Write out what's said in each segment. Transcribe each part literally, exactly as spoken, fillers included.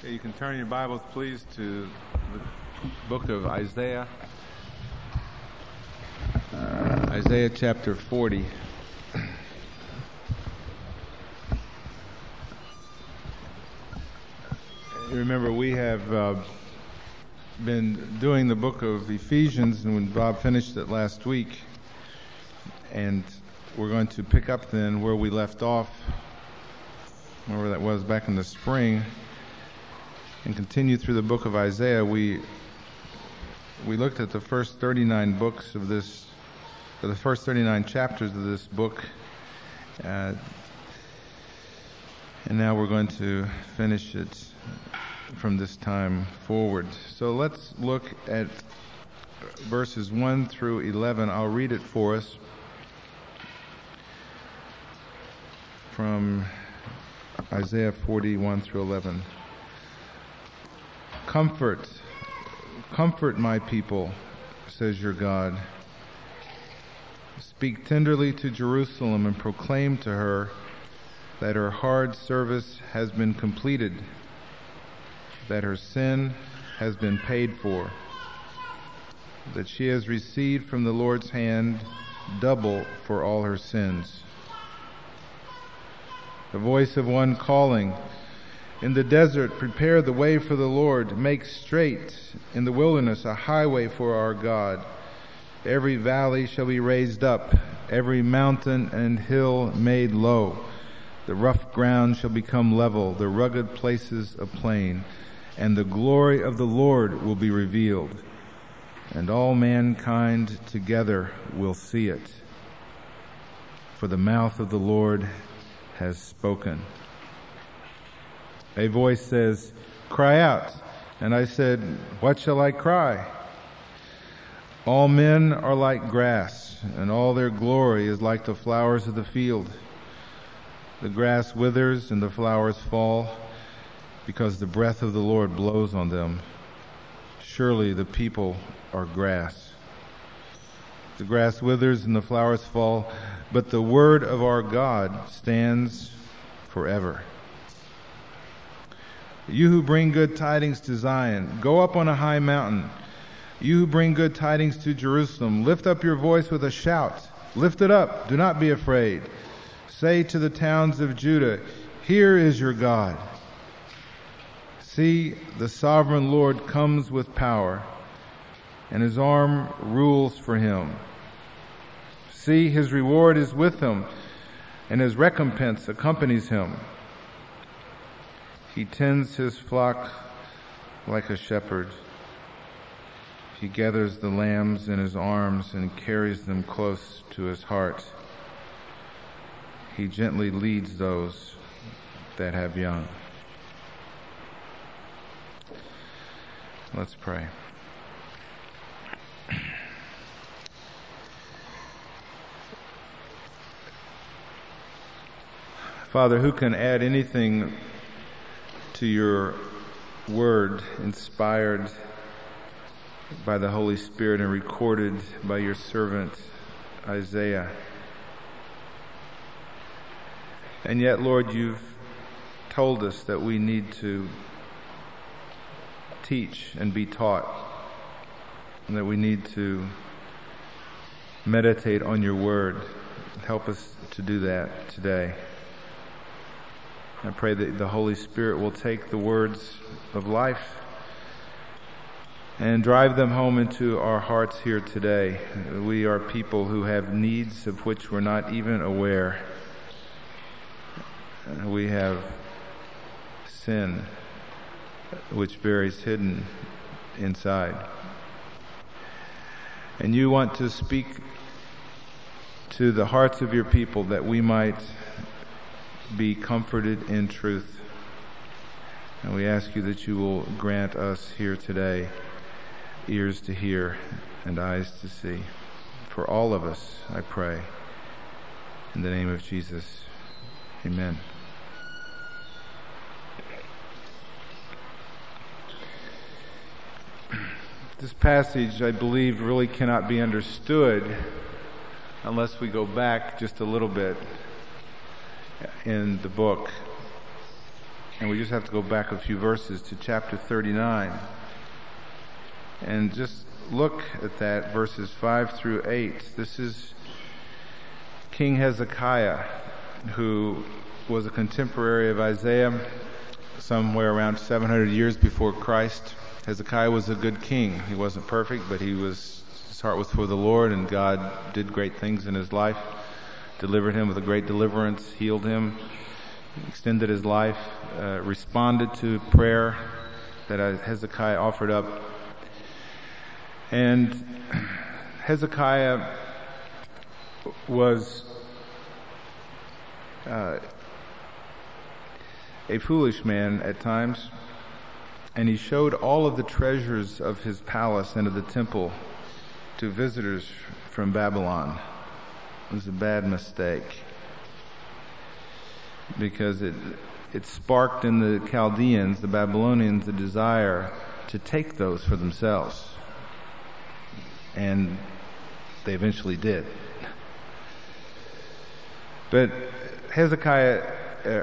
You can turn your Bibles, please, to the book of Isaiah. Uh, Isaiah chapter forty. Remember, we have uh, been doing the book of Ephesians, and when Bob finished it last week, and we're going to pick up then where we left off, wherever that was back in the spring, and continue through the book of Isaiah. We we looked at the first thirty-nine books of this, or the first thirty-nine chapters of this book, uh, and now we're going to finish it from this time forward. So let's look at verses one through eleven. I'll read it for us from Isaiah forty-one through eleven. Comfort, comfort my people, says your God. Speak tenderly to Jerusalem and proclaim to her that her hard service has been completed, that her sin has been paid for, that she has received from the Lord's hand double for all her sins. The voice of one calling, in the desert, prepare the way for the Lord. Make straight in the wilderness a highway for our God. Every valley shall be raised up, every mountain and hill made low. The rough ground shall become level, the rugged places a plain, and the glory of the Lord will be revealed, and all mankind together will see it. For the mouth of the Lord has spoken. A voice says, cry out. And I said, what shall I cry? All men are like grass, and all their glory is like the flowers of the field. The grass withers and the flowers fall, because the breath of the Lord blows on them. Surely the people are grass. The grass withers and the flowers fall, but the word of our God stands forever. You who bring good tidings to Zion, go up on a high mountain. You who bring good tidings to Jerusalem, lift up your voice with a shout. Lift it up, do not be afraid. Say to the towns of Judah, here is your God. See, the sovereign Lord comes with power, and his arm rules for him. See, his reward is with him, and his recompense accompanies him. He tends his flock like a shepherd. He gathers the lambs in his arms and carries them close to his heart. He gently leads those that have young. Let's pray. Father, who can add anything to your word, inspired by the Holy Spirit and recorded by your servant Isaiah? And yet, Lord, you've told us that we need to teach and be taught, and that we need to meditate on your word. Help us to do that today. I pray that the Holy Spirit will take the words of life and drive them home into our hearts here today. We are people who have needs of which we're not even aware. We have sin which buries hidden inside. And you want to speak to the hearts of your people that we might be comforted in truth. And we ask you that you will grant us here today ears to hear and eyes to see. For all of us, I pray. In the name of Jesus, amen. This passage, I believe, really cannot be understood unless we go back just a little bit in the book. And we just have to go back a few verses to chapter thirty-nine. And just look at that, verses five through eight. This is King Hezekiah, who was a contemporary of Isaiah, somewhere around seven hundred years before Christ. Hezekiah was a good king. He wasn't perfect, but he was, his heart was for the Lord, and God did great things in his life, delivered him with a great deliverance, healed him, extended his life, uh, responded to prayer that Hezekiah offered up. And Hezekiah was uh, a foolish man at times, and he showed all of the treasures of his palace and of the temple to visitors from Babylon. It was a bad mistake, because it it sparked in the Chaldeans, the Babylonians, a desire to take those for themselves. And they eventually did. But Hezekiah uh,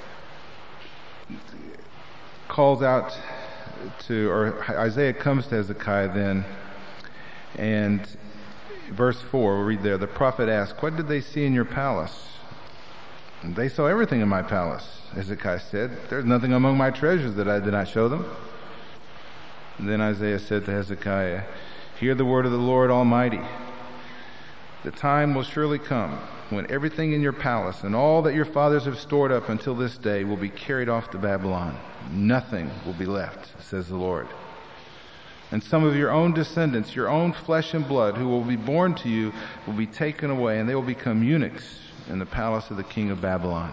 calls out to, or Isaiah comes to Hezekiah then, and verse four, we'll read there, the prophet asked, "What did they see in your palace?" And they saw everything in my palace, Hezekiah said. "There's nothing among my treasures that I did not show them." And then Isaiah said to Hezekiah, "Hear the word of the Lord Almighty. The time will surely come when everything in your palace and all that your fathers have stored up until this day will be carried off to Babylon. Nothing will be left, says the Lord. And some of your own descendants, your own flesh and blood, who will be born to you, will be taken away, and they will become eunuchs in the palace of the king of Babylon."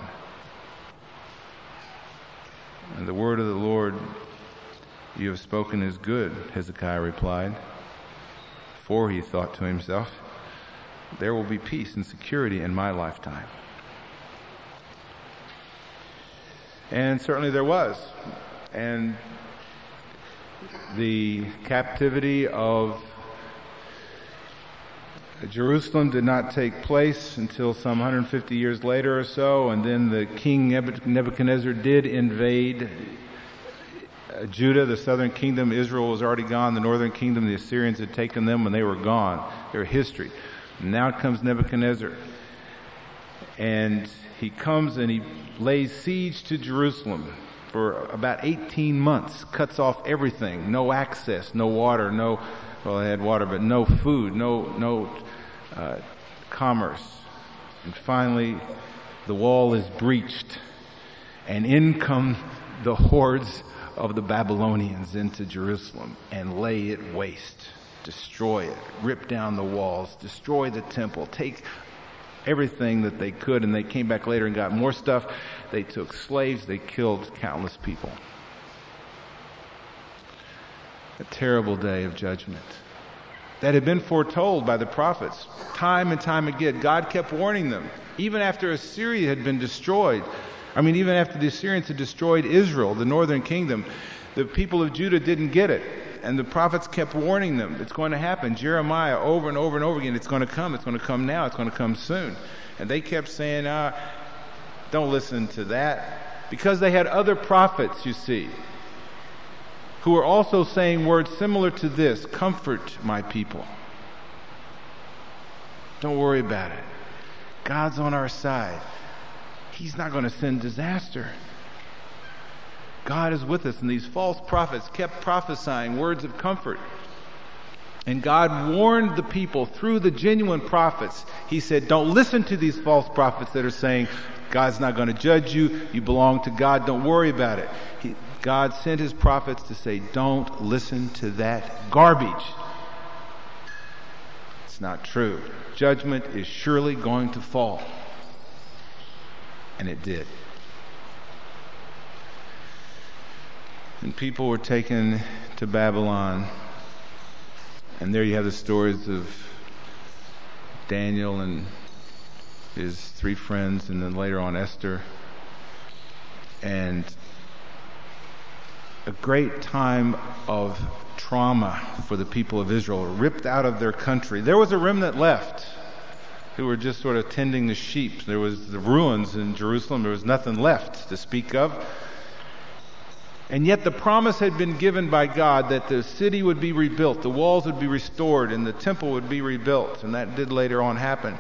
And the word of the Lord you have spoken is good, Hezekiah replied. For he thought to himself, there will be peace and security in my lifetime. And certainly there was. And the captivity of Jerusalem did not take place until some one hundred fifty years later or so, and then the king Nebuchadnezzar did invade Judah, the southern kingdom. Israel was already gone. The northern kingdom, the Assyrians had taken them when they were gone. They were history. And now comes Nebuchadnezzar. And he comes and he lays siege to Jerusalem for about eighteen months, cuts off everything, no access, no water, no, well, they had water, but no food, no, no uh, commerce. And finally, the wall is breached, and in come the hordes of the Babylonians into Jerusalem and lay it waste, destroy it, rip down the walls, destroy the temple, take everything that they could, and they came back later and got more stuff. They took slaves, they killed countless people. A terrible day of judgment that had been foretold by the prophets time and time again. God kept warning them, even after Assyria had been destroyed. I mean, even after the Assyrians had destroyed Israel, the northern kingdom, the people of Judah didn't get it. And the prophets kept warning them, it's going to happen. Jeremiah, over and over and over again, it's going to come, it's going to come now, it's going to come soon. And they kept saying, ah, don't listen to that. Because they had other prophets, you see, who were also saying words similar to this: comfort my people. Don't worry about it. God's on our side. He's not going to send disaster. God is with us. And these false prophets kept prophesying words of comfort. And God warned the people through the genuine prophets. He said, don't listen to these false prophets that are saying, God's not going to judge you. You belong to God. Don't worry about it. He, God sent his prophets to say, don't listen to that garbage. It's not true. Judgment is surely going to fall. And it did. And people were taken to Babylon. And there you have the stories of Daniel and his three friends, and then later on Esther. And a great time of trauma for the people of Israel, ripped out of their country. There was a remnant left who were just sort of tending the sheep. There was the ruins in Jerusalem. There was nothing left to speak of. And yet the promise had been given by God that the city would be rebuilt, the walls would be restored, and the temple would be rebuilt. And that did later on happen.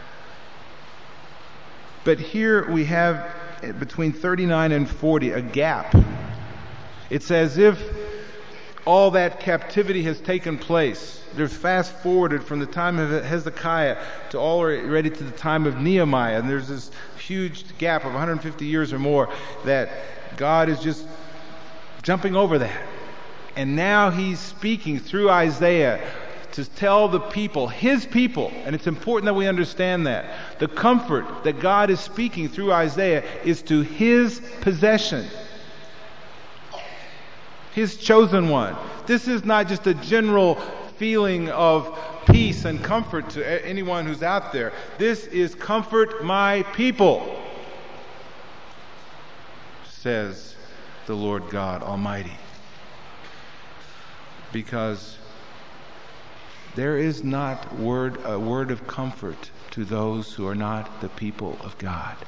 But here we have, between thirty-nine and forty, a gap. It's as if all that captivity has taken place. They're fast forwarded from the time of Hezekiah to already to the time of Nehemiah. And there's this huge gap of one hundred fifty years or more that God is just jumping over that. And now he's speaking through Isaiah to tell the people, his people, and it's important that we understand that. The comfort that God is speaking through Isaiah is to his possession. His chosen one. This is not just a general feeling of peace and comfort to anyone who's out there. This is comfort my people, says the Lord God Almighty. Because there is not word a word of comfort to those who are not the people of God.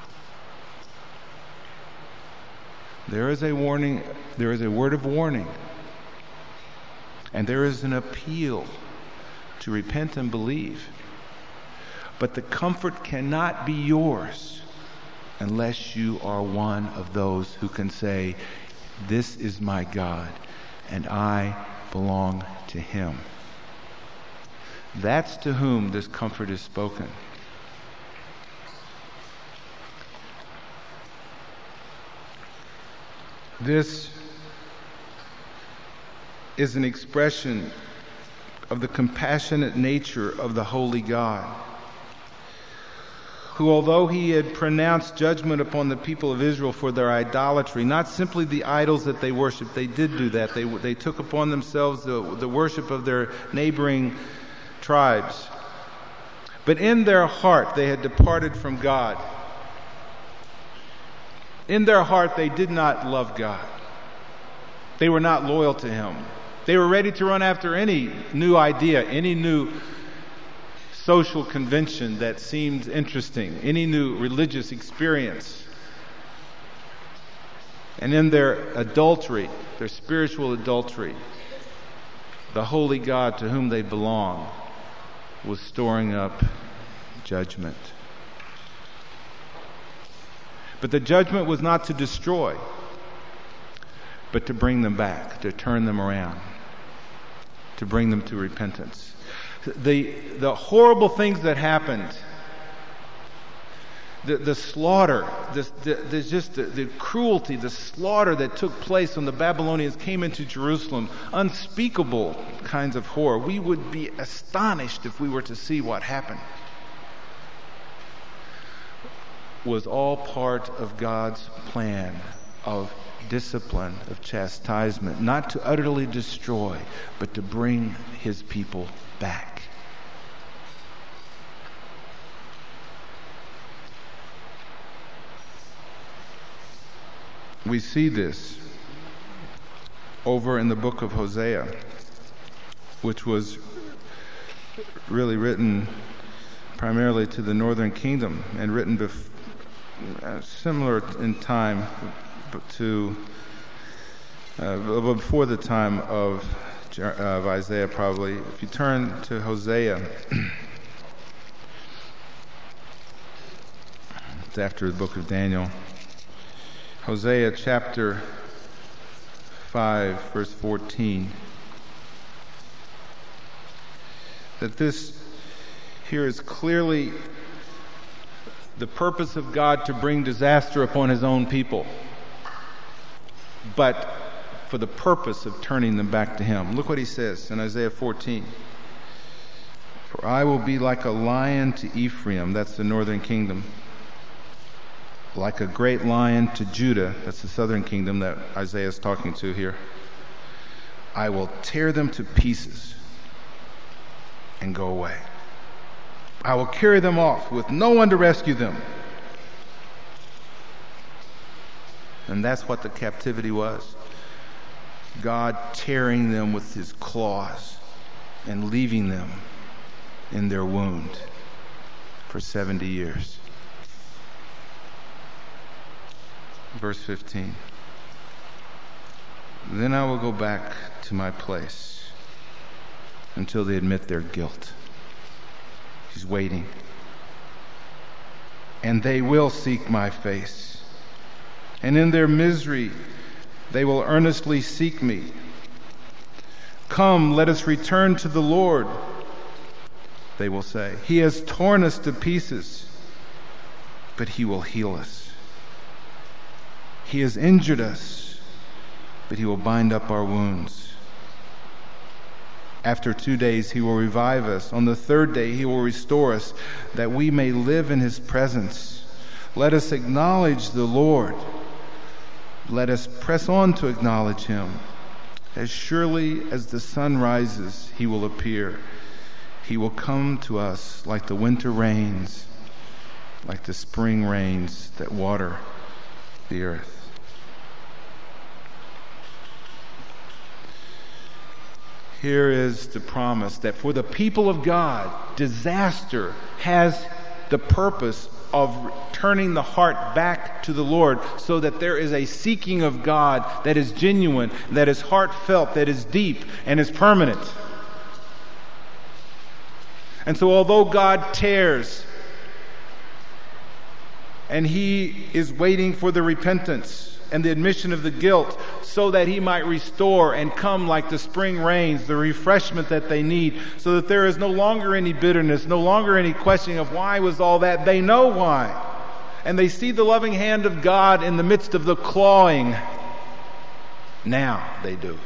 There is a warning, there is a word of warning, and there is an appeal to repent and believe. But the comfort cannot be yours unless you are one of those who can say, "This is my God, and I belong to him." That's to whom this comfort is spoken. This is an expression of the compassionate nature of the Holy God, who, although he had pronounced judgment upon the people of Israel for their idolatry, not simply the idols that they worshiped, they did do that. They, they took upon themselves the, the worship of their neighboring tribes. But in their heart, they had departed from God. In their heart, they did not love God. They were not loyal to him. They were ready to run after any new idea, any new social convention that seemed interesting, any new religious experience. And in their adultery, their spiritual adultery, the holy God to whom they belong was storing up judgment. But the judgment was not to destroy, but to bring them back, to turn them around, to bring them to repentance. The, the horrible things that happened, the, the slaughter, the, the, the, just the, the cruelty, the slaughter that took place when the Babylonians came into Jerusalem, unspeakable kinds of horror. We would be astonished if we were to see what happened. Was all part of God's plan of discipline, of chastisement, not to utterly destroy, but to bring his people back. We see this over in the book of Hosea, which was really written primarily to the northern kingdom and written before Uh, similar in time to uh, before the time of, uh, of Isaiah, probably. If you turn to Hosea, it's after the book of Daniel. Hosea chapter five, verse fourteen. That this here is clearly the purpose of God to bring disaster upon his own people, but for the purpose of turning them back to him. Look what he says in Isaiah fourteen. For I will be like a lion to Ephraim, that's the northern kingdom, like a great lion to Judah, that's the southern kingdom that Isaiah is talking to here. I will tear them to pieces and go away. I will carry them off with no one to rescue them. And that's what the captivity was. God tearing them with his claws and leaving them in their wound for seventy years. Verse fifteen. Then I will go back to my place until they admit their guilt. He's waiting. And they will seek my face. And in their misery, they will earnestly seek me. Come, let us return to the Lord, they will say. He has torn us to pieces, but he will heal us. He has injured us, but he will bind up our wounds. After two days he will revive us. On the third day he will restore us, that we may live in his presence. Let us acknowledge the Lord. Let us press on to acknowledge him. As surely as the sun rises, he will appear. He will come to us like the winter rains, like the spring rains that water the earth. Here is the promise that for the people of God, disaster has the purpose of turning the heart back to the Lord, so that there is a seeking of God that is genuine, that is heartfelt, that is deep, and is permanent. And so although God tears, and he is waiting for the repentance and the admission of the guilt, so that he might restore and come like the spring rains, the refreshment that they need, so that there is no longer any bitterness, no longer any questioning of why was all that. They know why. And they see the loving hand of God in the midst of the clawing. Now they do.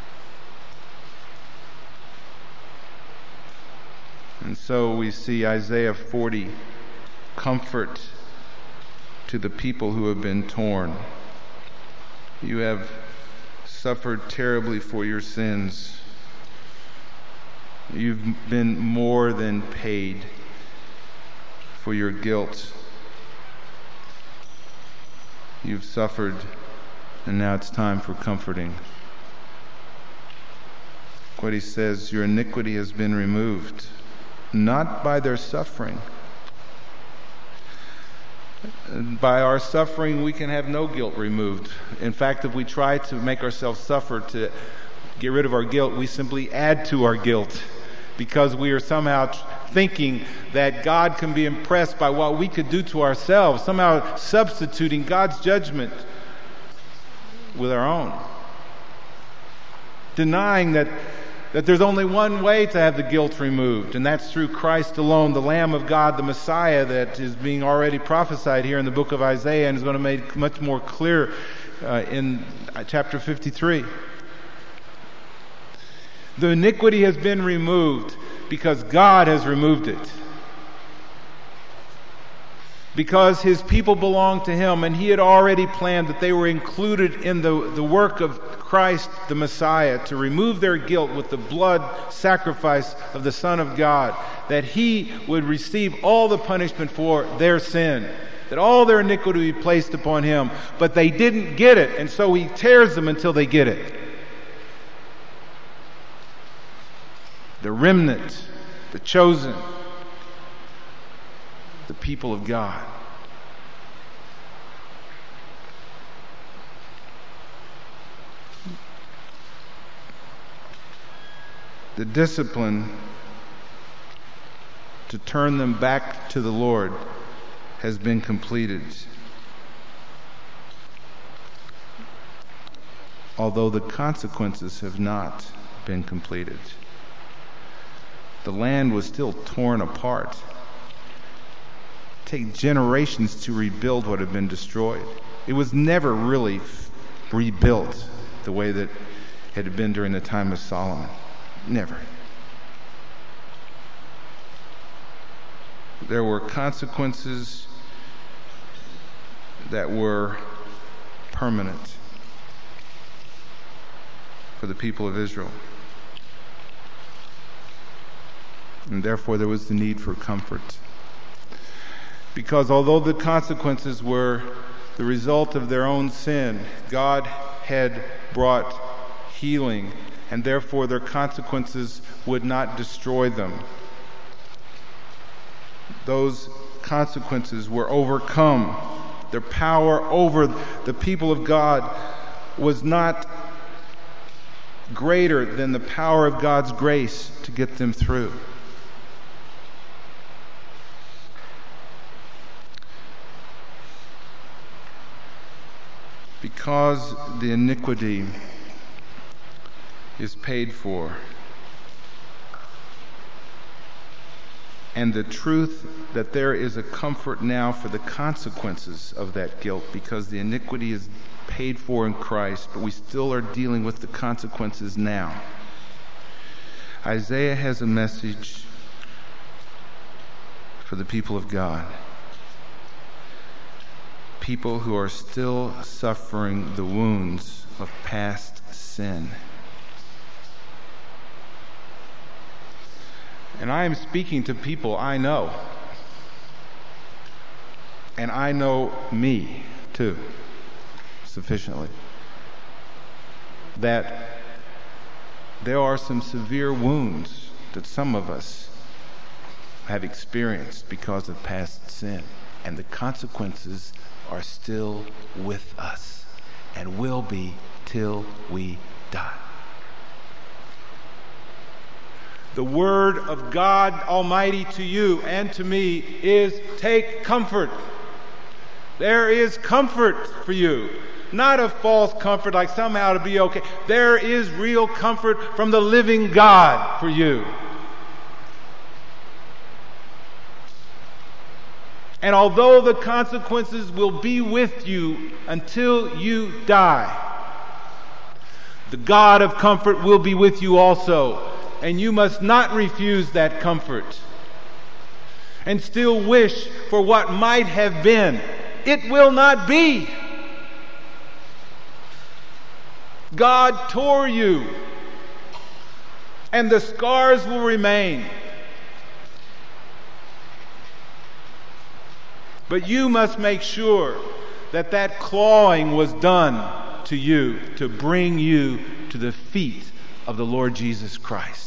And so we see Isaiah forty, comfort to the people who have been torn. You have suffered terribly for your sins. You've been more than paid for your guilt. You've suffered, and now it's time for comforting. What he says, your iniquity has been removed, not by their suffering. By our suffering, we can have no guilt removed. In fact, if we try to make ourselves suffer to get rid of our guilt, we simply add to our guilt, because we are somehow thinking that God can be impressed by what we could do to ourselves, somehow substituting God's judgment with our own. Denying that That there's only one way to have the guilt removed, and that's through Christ alone, the Lamb of God, the Messiah that is being already prophesied here in the book of Isaiah and is going to make much more clear uh, in chapter fifty-three. The iniquity has been removed because God has removed it. Because his people belong to him, and he had already planned that they were included in the, the work of Christ the Messiah to remove their guilt with the blood sacrifice of the Son of God, that he would receive all the punishment for their sin, that all their iniquity would be placed upon him. But they didn't get it, and so he tears them until they get it. The remnant, the chosen, the people of God. The discipline to turn them back to the Lord has been completed. Although the consequences have not been completed. The land was still torn apart. Take generations to rebuild what had been destroyed. It was never really f- rebuilt the way that it had been during the time of Solomon. Never. There were consequences that were permanent for the people of Israel. And therefore there was the need for comfort. Because although the consequences were the result of their own sin, God had brought healing, and therefore their consequences would not destroy them. Those consequences were overcome. Their power over the people of God was not greater than the power of God's grace to get them through. Because the iniquity is paid for, and the truth that there is a comfort now for the consequences of that guilt, because the iniquity is paid for in Christ, but we still are dealing with the consequences now. Isaiah has a message for the people of God. People who are still suffering the wounds of past sin. And I am speaking to people I know. And I know me, too, sufficiently. That there are some severe wounds that some of us have experienced because of past sin. And the consequences are still with us and will be till we die. The word of God Almighty to you and to me is take comfort. There is comfort for you. Not a false comfort like somehow to be okay. There is real comfort from the living God for you. And although the consequences will be with you until you die, the God of comfort will be with you also. And you must not refuse that comfort and still wish for what might have been. It will not be. God tore you, and the scars will remain. But you must make sure that that clawing was done to you to bring you to the feet of the Lord Jesus Christ.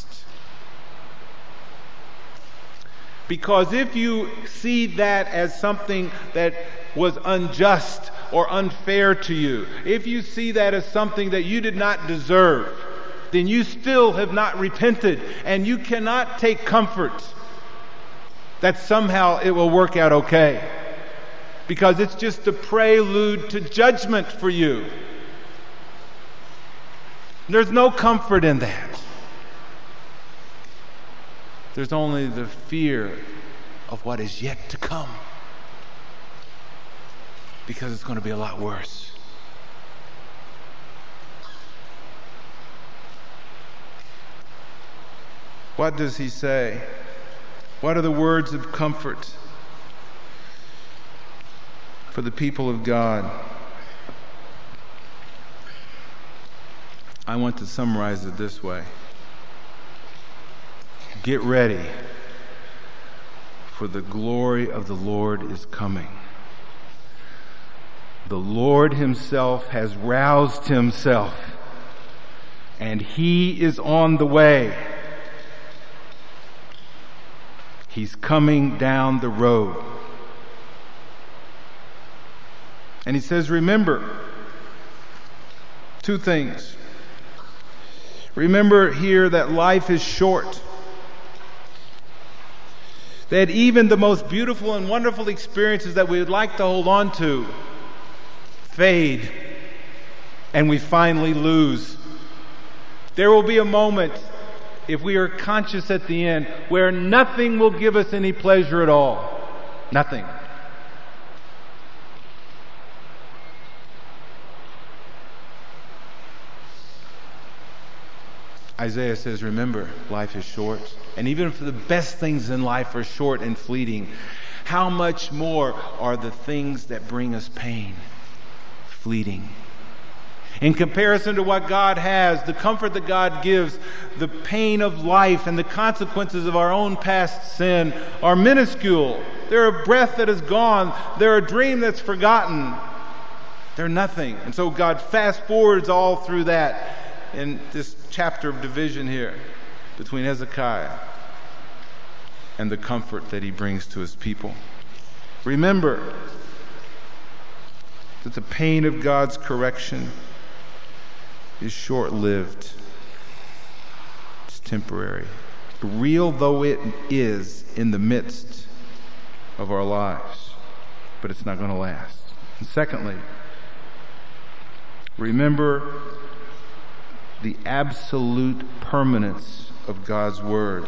Because if you see that as something that was unjust or unfair to you, if you see that as something that you did not deserve, then you still have not repented, and you cannot take comfort that somehow it will work out okay. Because it's just a prelude to judgment for you. There's no comfort in that. There's only the fear of what is yet to come. Because it's going to be a lot worse. What does he say? What are the words of comfort for the people of God? I want to summarize it this way. Get ready, for the glory of the Lord is coming. The Lord himself has roused himself, and he is on the way. He's coming down the road. And he says, remember two things. Remember here that life is short. That even the most beautiful and wonderful experiences that we would like to hold on to fade, and we finally lose. There will be a moment, if we are conscious at the end, where nothing will give us any pleasure at all. Nothing. Isaiah says, remember, life is short. And even if the best things in life are short and fleeting, how much more are the things that bring us pain fleeting? In comparison to what God has, the comfort that God gives, the pain of life and the consequences of our own past sin are minuscule. They're a breath that is gone. They're a dream that's forgotten. They're nothing. And so God fast forwards all through that in this chapter of division here between Hezekiah and the comfort that he brings to his people. Remember that the pain of God's correction is short-lived. temporary, real though it is in the midst of our lives, but it's not going to last. And secondly, remember the absolute permanence of God's Word.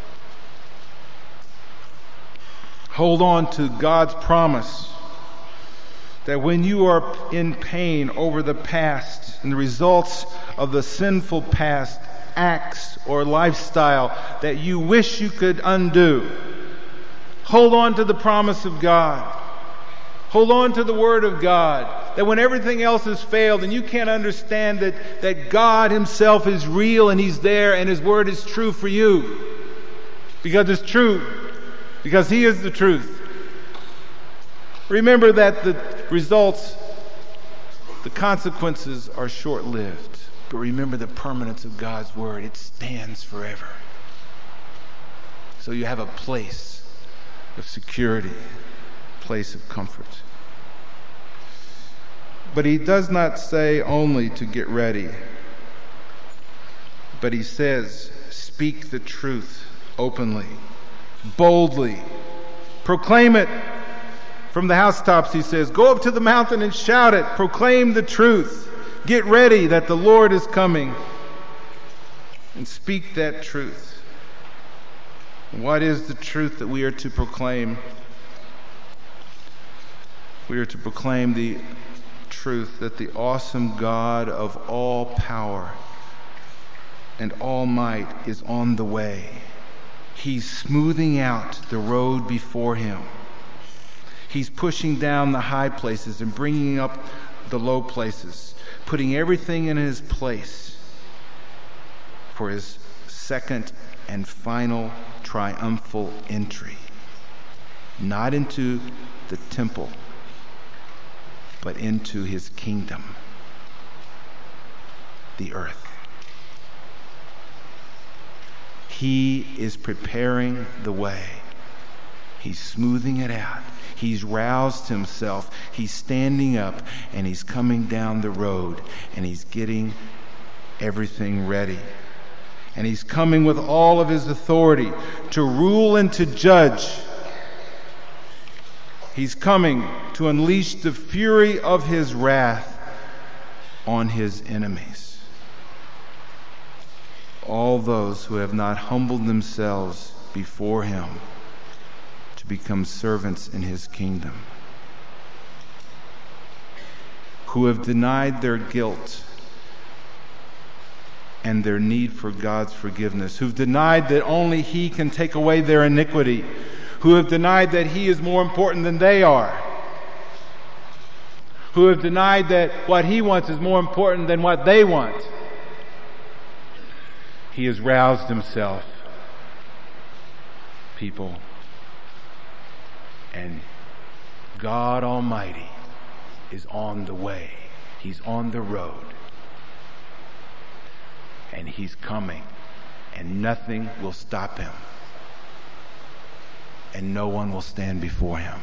Hold on to God's promise that when you are in pain over the past and the results of the sinful past acts or lifestyle that you wish you could undo, hold on to the promise of God. Hold on to the Word of God. That when everything else has failed and you can't understand that, that God Himself is real and He's there and His Word is true for you. Because it's true. Because He is the truth. Remember that the results, the consequences are short-lived. But remember the permanence of God's Word. It stands forever. So you have a place of security, a place of comfort. But He does not say only to get ready, but He says, speak the truth openly, boldly, proclaim it from the housetops. He says, go up to the mountain and shout it, proclaim the truth. Get ready that the Lord is coming, and speak that truth. What is the truth that we are to proclaim? We are to proclaim the truth that the awesome God of all power and all might is on the way. He's smoothing out the road before Him. He's pushing down the high places and bringing up the low places, putting everything in His place for His second and final triumphal entry. Not into the temple, but into His kingdom, the earth. He is preparing the way. He's smoothing it out. He's roused Himself. He's standing up and He's coming down the road and He's getting everything ready. And He's coming with all of His authority to rule and to judge. He's coming to unleash the fury of His wrath on His enemies. All those who have not humbled themselves before Him to become servants in His kingdom, who have denied their guilt and their need for God's forgiveness, who've denied that only He can take away their iniquity, who have denied that He is more important than they are, who have denied that what He wants is more important than what they want. He has roused Himself, people, and God Almighty is on the way. He's on the road. And He's coming, and nothing will stop Him. And no one will stand before Him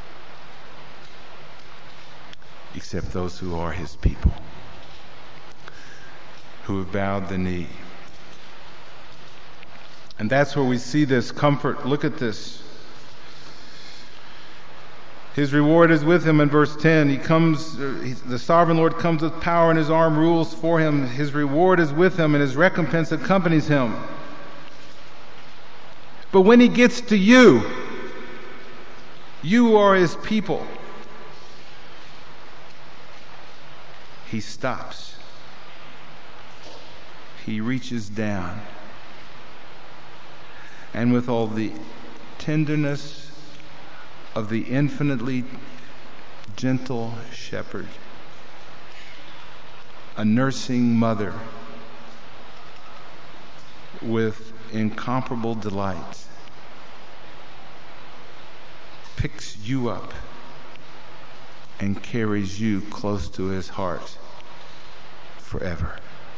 except those who are His people, who have bowed the knee. And that's where we see this comfort. Look at this. His reward is with Him in verse ten. He comes, the sovereign Lord comes with power, and His arm rules for Him. His reward is with Him, and His recompense accompanies Him. But when He gets to you, you are His people, He stops. He reaches down, and with all the tenderness of the infinitely gentle shepherd, a nursing mother with incomparable delight, picks you up and carries you close to His heart forever.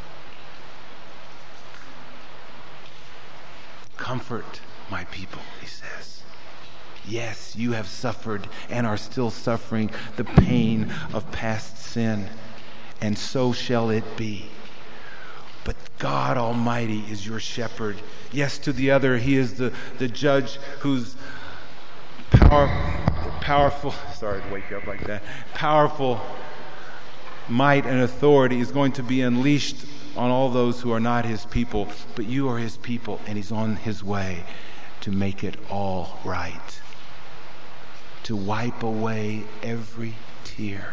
Comfort my people, He says. Yes, you have suffered and are still suffering the pain of past sin, and so shall it be. But God Almighty is your shepherd. Yes, to the other, he is the, the judge who's power, powerful, sorry to wake you up like that, powerful might and authority is going to be unleashed on all those who are not his people. But you are his people, and he's on his way to make it all right, to wipe away every tear.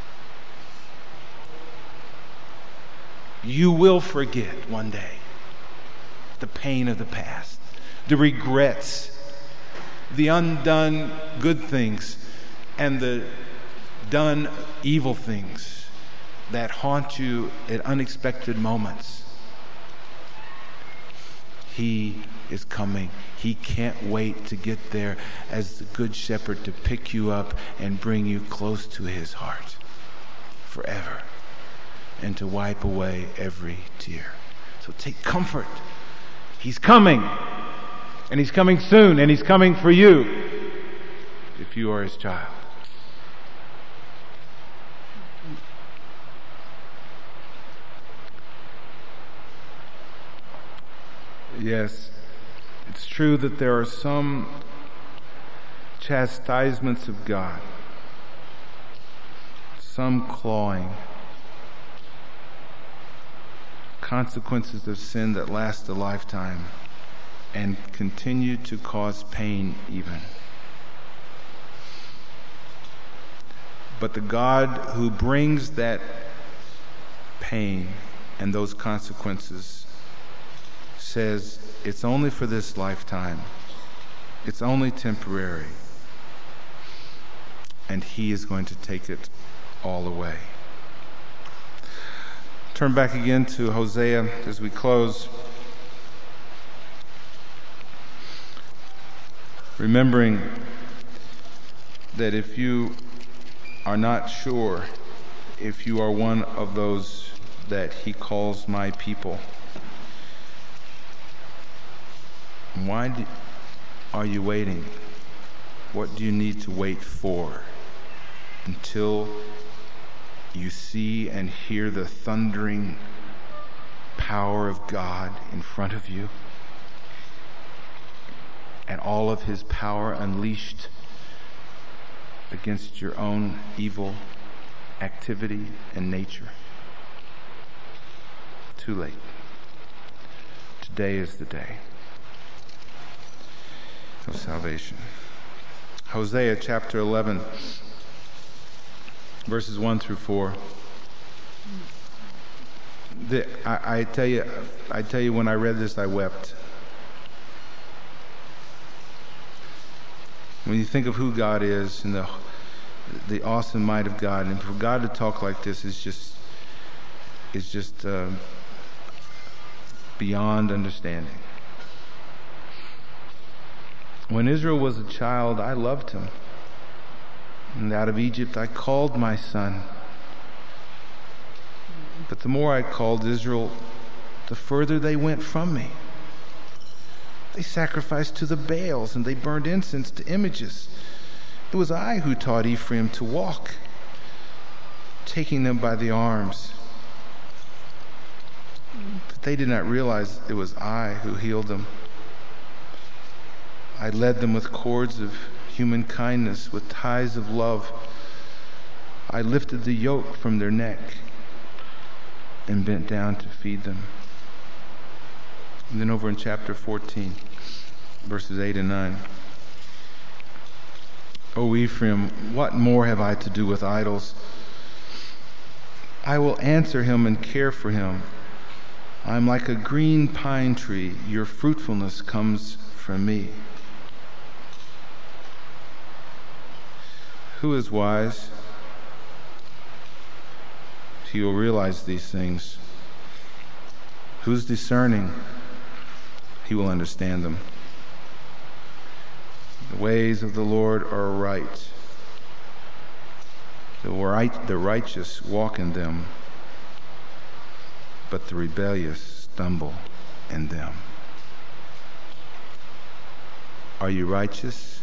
You will forget one day the pain of the past, the regrets, the undone good things, and the done evil things that haunt you at unexpected moments. He is coming. He can't wait to get there as the good shepherd to pick you up and bring you close to his heart forever, and to wipe away every tear. So take comfort. He's coming. And he's coming soon. And he's coming for you if you are his child. Yes, it's true that there are some chastisements of God, some clawing, consequences of sin that last a lifetime and continue to cause pain even. But the God who brings that pain and those consequences says it's only for this lifetime. It's only temporary. And he is going to take it all away. Turn back again to Hosea as we close. Remembering that if you are not sure if you are one of those that he calls my people, why do, are you waiting? What do you need to wait for? Until you see and hear the thundering power of God in front of you, and all of his power unleashed against your own evil activity and nature. Too late. Today is the day of salvation. Hosea chapter eleven, verses one through four. The, I, I tell you, I tell you, when I read this, I wept. When you think of who God is and the the awesome might of God, and for God to talk like this is just is just uh, beyond understanding. When Israel was a child, I loved him. And out of Egypt I called my son. But the more I called Israel, the further they went from me. They sacrificed to the Baals and they burned incense to images. It was I who taught Ephraim to walk, taking them by the arms. But they did not realize it was I who healed them. I led them with cords of human kindness, with ties of love. I lifted the yoke from their neck and bent down to feed them. And then over in chapter fourteen, verses eight and nine. O Ephraim, what more have I to do with idols? I will answer him and care for him. I am like a green pine tree. Your fruitfulness comes from me. Who is wise? He will realize these things. Who's discerning? He will understand them. The ways of the Lord are right. The right, the righteous walk in them, but the rebellious stumble in them. Are you righteous,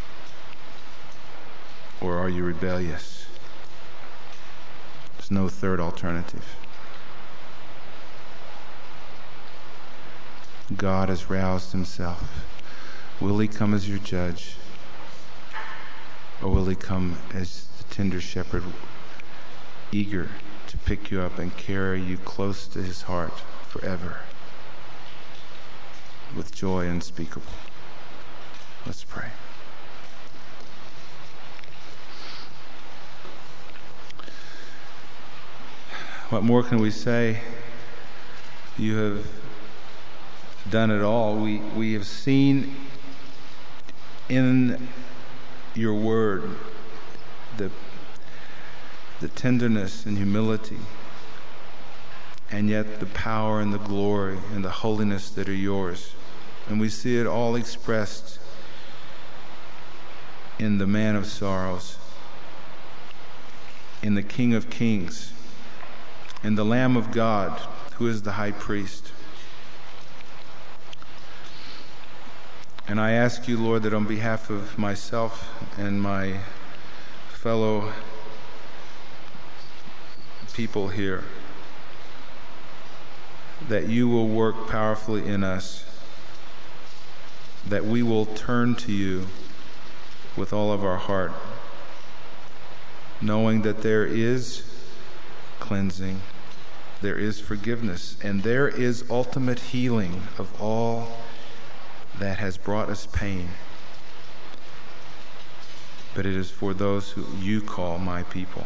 or are you rebellious? There's no third alternative. God has roused himself. Will he come as your judge? Or will he come as the tender shepherd, eager to pick you up and carry you close to his heart forever with joy unspeakable? Let's pray. What more can we say? You have done it all. We, we have seen in your word the, the tenderness and humility, and yet the power and the glory and the holiness that are yours. And we see it all expressed in the Man of Sorrows, in the King of Kings, in the Lamb of God, who is the high priest. And I ask you, Lord, that on behalf of myself and my fellow people here, that you will work powerfully in us, that we will turn to you with all of our heart, knowing that there is cleansing, there is forgiveness, and there is ultimate healing of all that has brought us pain. But it is for those who you call my people.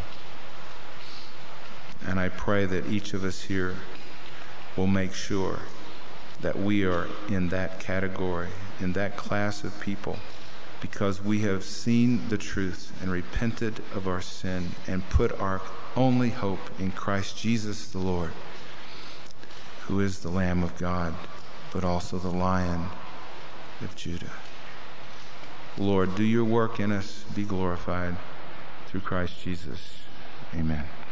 And I pray that each of us here will make sure that we are in that category, in that class of people, because we have seen the truth and repented of our sin and put our only hope in Christ Jesus the Lord, who is the Lamb of God, but also the Lion of Judah. Lord, do your work in us. Be glorified through Christ Jesus. Amen.